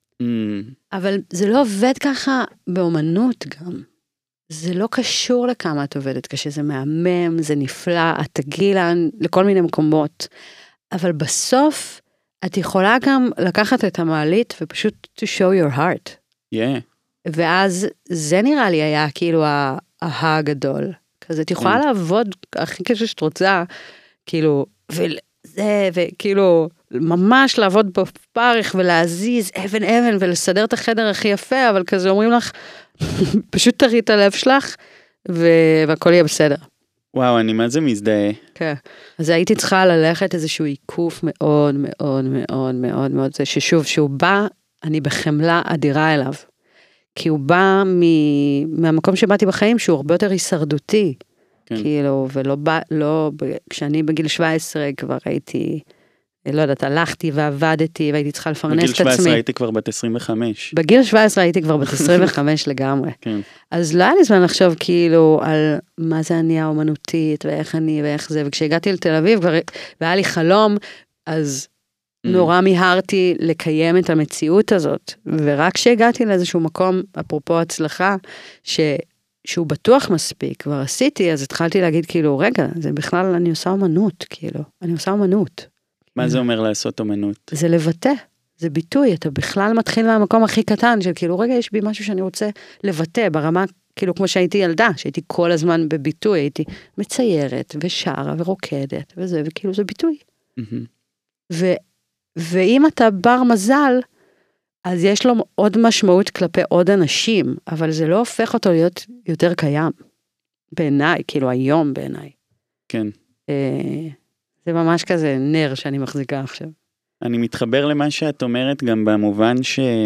אבל זה לא עובד ככה באומנות גם. זה לא קשור לכמה את עובדת קשה, זה מהמם, זה נפלא, את תגיעי לכל מיני מקומות. אבל בסוף, את יכולה גם לקחת את המעלית, ופשוט to show your heart. Yeah. ואז זה נראה לי היה כאילו ההה הגדול. כזה, את יכולה yeah. לעבוד הכי קשה שאת רוצה, כאילו, וזה, וכאילו, ממש לעבוד בפרך, ולהזיז אבן אבן, ולסדר את החדר הכי יפה, אבל כזה אומרים לך, פשוט תראי את הלב שלך, והכל יהיה בסדר. וואו, אני מה זה מזדהה. כן. אז הייתי צריכה ללכת איזשהו עיקוף מאוד מאוד מאוד מאוד מאוד, זה ששוב, שהוא בא, אני בחמלה אדירה אליו. כי הוא בא מהמקום שבאתי בחיים, שהוא הרבה יותר הישרדותי. כאילו, ולא בא, לא, כשאני בגיל שבע עשרה כבר הייתי לא יודעת, הלכתי ועבדתי, והייתי צריכה לפרנס את עצמי. בגיל שבע עשרה הייתי כבר בת עשרים וחמש. בגיל שבע עשרה הייתי כבר בת עשרים וחמש לגמרי. כן. אז לא היה לי זמן לחשוב כאילו על מה זה אני האומנותית, ואיך אני, ואיך זה, וכשהגעתי לתל אביב, כבר, והיה לי חלום, אז נורא מיהרתי לקיים את המציאות הזאת, ורק כשהגעתי לאיזשהו מקום, אפרופו הצלחה, ש... שהוא בטוח מספיק, כבר עשיתי, אז התחלתי להגיד כאילו, רגע, זה בכלל, אני עושה אומנות, כאילו, אני עושה אומנות. מה זה אומר לעשות אומנות? זה לבטא, זה ביטוי, אתה בכלל מתחיל מהמקום הכי קטן, של כאילו, רגע, יש בי משהו שאני רוצה לבטא, ברמה, כאילו, כמו שהייתי ילדה, שהייתי כל הזמן בביטוי, הייתי מציירת, ושרה, ורוקדת, וזה, וכאילו, זה ביטוי. ו, ואם אתה בר מזל, אז יש לו עוד משמעות כלפי עוד אנשים, אבל זה לא הופך אותו להיות יותר קיים. בעיניי, כאילו היום בעיניי. כן. זה ממש כזה נר שאני מחזיקה עכשיו. אני מתחבר למה שאת אומרת גם במובן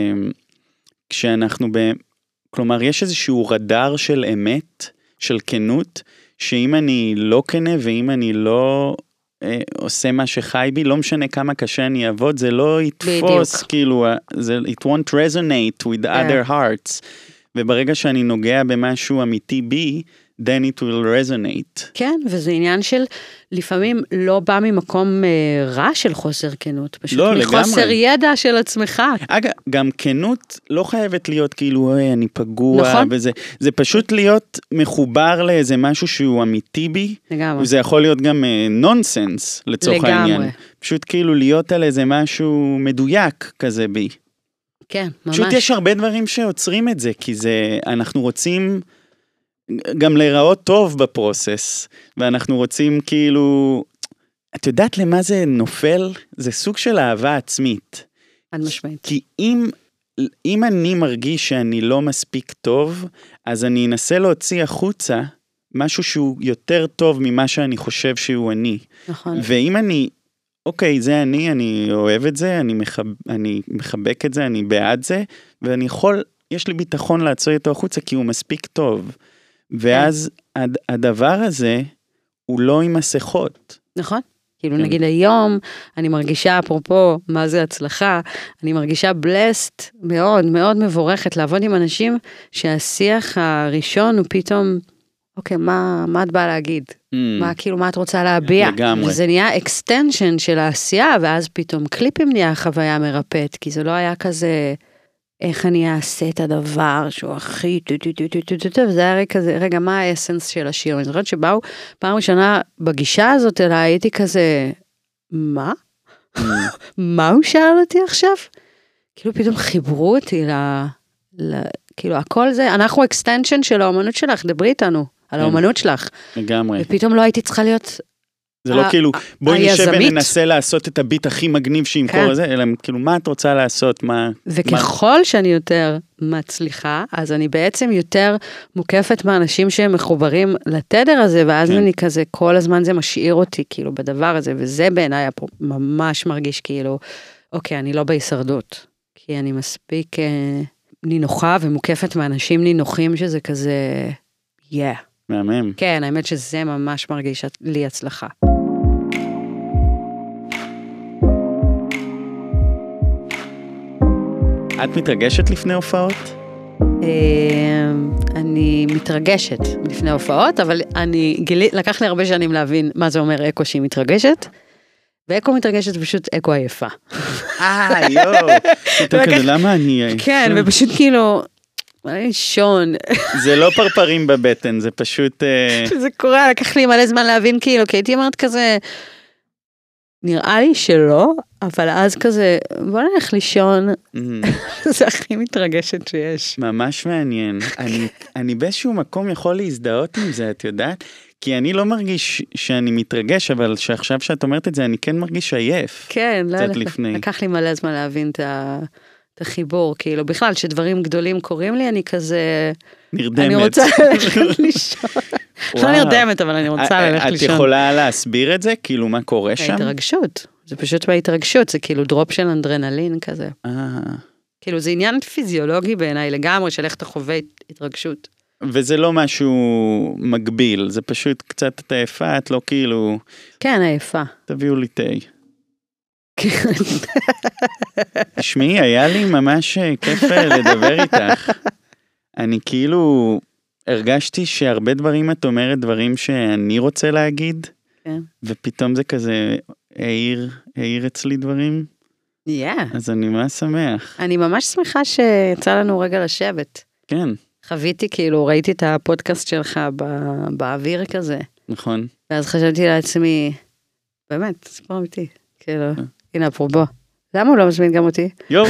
שכשאנחנו ב... כלומר, יש איזשהו רדאר של אמת, של כנות, שאם אני לא כנה ואם אני לא... עושה מה שחי בי, לא משנה כמה קשה אני אעבוד, זה לא יתפוס, בדיוק. כאילו, זה, it won't resonate with yeah. other hearts, וברגע שאני נוגע במשהו אמיתי בי, then it will resonate. כן, וזה עניין של, לפעמים לא בא ממקום uh, רע של חוסר כנות, פשוט לא, מחוסר לגמרי. ידע של עצמך. אגב, גם כנות לא חייבת להיות כאילו, אוי, אני פגוע, נכון? וזה, זה פשוט להיות מחובר לאיזה משהו שהוא אמיתי בי, לגמרי. וזה יכול להיות גם נונסנס, uh, לצורך לגמרי. העניין. פשוט כאילו להיות על איזה משהו מדויק כזה בי. כן, ממש. פשוט יש הרבה דברים שעוצרים את זה, כי זה, אנחנו רוצים... גם להיראות טוב בפרוסס, ואנחנו רוצים כאילו, את יודעת למה זה נופל? זה סוג של אהבה עצמית. עד משמעית. כי אם, אם אני מרגיש שאני לא מספיק טוב, אז אני אנסה להוציא החוצה משהו שהוא יותר טוב ממה שאני חושב שהוא אני. נכון. ואם אני, אוקיי, זה אני, אני אוהב את זה, אני, מחב, אני מחבק את זה, אני בעד זה, ואני יכול, יש לי ביטחון להצוי אותו החוצה, כי הוא מספיק טוב. ואז הד, הדבר הזה הוא לא עם מסכות. נכון. כאילו כן. נגיד היום אני מרגישה אפרופו מה זה הצלחה, אני מרגישה בלסט מאוד מאוד מבורכת לעבוד עם אנשים שהשיח הראשון הוא פתאום, אוקיי, מה, מה את באה להגיד? Mm. מה כאילו, מה את רוצה להביע? לגמרי. וזה נהיה אקסטנשן של העשייה, ואז פתאום קליפים נהיה חוויה מרפאת, כי זה לא היה כזה... איך אני אעשה את הדבר שהוא הכי טו-טו-טו-טו-טו, וזה היה כזה, רגע, מה האסנס של השיר? אני זוכרת שבאו פעם ראשונה בגישה הזאת אליי, הייתי כזה, מה? מה הוא שאל אותי עכשיו? כאילו פתאום חיברו אותי ל... כאילו הכל זה, אנחנו אקסטנשן של האומנות שלך, דברי איתנו, על האומנות שלך. לגמרי. ופתאום לא הייתי צריכה להיות... זה לא כאילו, בואי נשב וננסה לעשות את הביט הכי מגניב שימכור הזה, אלא כאילו, מה את רוצה לעשות? וככל שאני יותר מצליחה, אז אני בעצם יותר מוקפת מאנשים שהם מחוברים לתדר הזה, ואז אני כזה, כל הזמן זה משאיר אותי, כאילו, בדבר הזה, וזה בעיניי ממש מרגיש כאילו, אוקיי, אני לא בהישרדות, כי אני מספיק נינוחה ומוקפת מאנשים נינוחים, שזה כזה, yeah. מהמם. כן, האמת שזה ממש מרגיש לי הצלחה. את מתרגשת לפני הופעות? אני מתרגשת לפני הופעות, אבל אני גילי, לקח לי הרבה שנים להבין מה זה אומר אקו שהיא מתרגשת, ואקו מתרגשת פשוט אקו עייפה. אה, יו. למה אני... כן, ופשוט כאילו... שון. זה לא פרפרים בבטן, זה פשוט... זה קורה, לקח לי מלא זמן להבין כאילו, כי הייתי אמרת כזה, נראה לי שלא, אבל אז כזה, בוא נלך לישון, זה הכי מתרגשת שיש. ממש מעניין. אני, אני באיזשהו מקום יכול להזדהות עם זה, את יודעת? כי אני לא מרגיש שאני מתרגש, אבל שעכשיו שאת אומרת את זה, אני כן מרגיש עייף. כן, לא, לפני. לקח לי מלא זמן להבין את ה... את החיבור, כאילו, בכלל, שדברים גדולים קורים לי, אני כזה... נרדמת. אני רוצה ללכת לישון. לא נרדמת, אבל אני רוצה ללכת לישון. את יכולה להסביר את זה? כאילו, מה קורה שם? ההתרגשות. זה פשוט בהתרגשות, זה כאילו דרופ של אנדרנלין כזה. כאילו, זה עניין פיזיולוגי בעיניי לגמרי, של איך אתה חווה התרגשות. וזה לא משהו מגביל, זה פשוט קצת את העיפה, את לא כאילו... כן, העיפה. תביאו לי תה. תשמעי, היה לי ממש כיף לדבר איתך. אני כאילו הרגשתי שהרבה דברים את אומרת דברים שאני רוצה להגיד, כן. ופתאום זה כזה העיר, העיר אצלי דברים. Yeah. אז אני ממש שמח. אני ממש שמחה שיצא לנו רגע לשבת. כן. חוויתי, כאילו, ראיתי את הפודקאסט שלך בא, באוויר כזה. נכון. ואז חשבתי לעצמי, באמת, סיפור אמיתי. כאילו, הנה, אפרופו. למה הוא לא מזמין גם אותי? יו.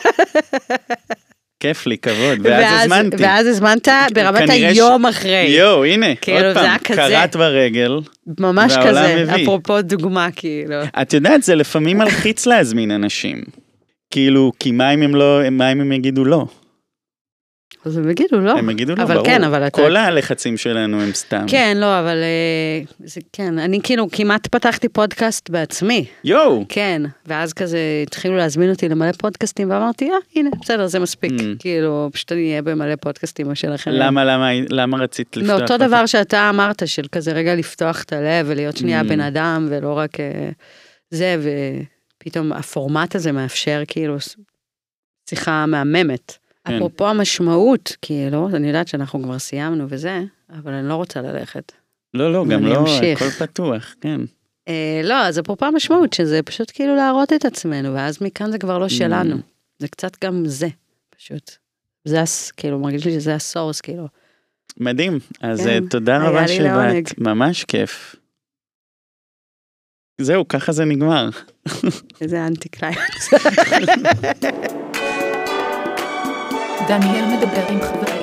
כיף לי, כבוד. ואז הזמנתי. ואז הזמנת ברמת היום אחרי. יו, הנה, עוד פעם, קראת ברגל. ממש כזה, אפרופו דוגמה, כאילו. את יודעת, זה לפעמים מלחיץ להזמין אנשים. כאילו, כי מה אם הם לא, מה אם הם יגידו לא? אז הם יגידו לא. הם יגידו לא, אבל ברור. כן, אבל אתה... כל הלחצים שלנו הם סתם. כן, לא, אבל זה כן, אני כאילו כמעט פתחתי פודקאסט בעצמי. יואו. כן, ואז כזה התחילו להזמין אותי למלא פודקאסטים, ואמרתי, אה, הנה, בסדר, זה מספיק. כאילו, פשוט אני אהיה במלא פודקאסטים שלכם. למה, למה, למה רצית לפתוח? מאותו דבר שאתה אמרת, של כזה רגע לפתוח את הלב, ולהיות שנייה בן אדם, ולא רק זה, ופתאום הפורמט הזה מאפשר כאילו שיחה מהממת. אפרופו המשמעות, כאילו, אני יודעת שאנחנו כבר סיימנו וזה, אבל אני לא רוצה ללכת. לא, לא, גם לא, הכל פתוח, כן. לא, אז אפרופו המשמעות, שזה פשוט כאילו להראות את עצמנו, ואז מכאן זה כבר לא שלנו. זה קצת גם זה, פשוט. זה, כאילו, מרגיש לי שזה הסורס, כאילו. מדהים, אז תודה רבה שבאת, ממש כיף. זהו, ככה זה נגמר. איזה אנטי קליימקס. דניאל מדבר עם חברים.